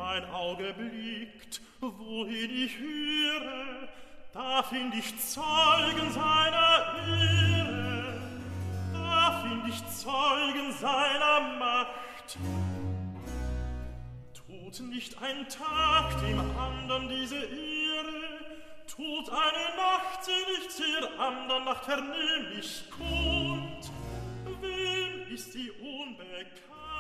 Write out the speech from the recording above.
mein Auge blickt, wohin ich höre, da find ich Zeugen seiner Ehre, da find ich Zeugen seiner Macht. Tut nicht ein Tag dem andern diese Ehre, tut eine Nacht sie nicht der andern Nacht vernehmlich kund. Wem ist die unbekannt?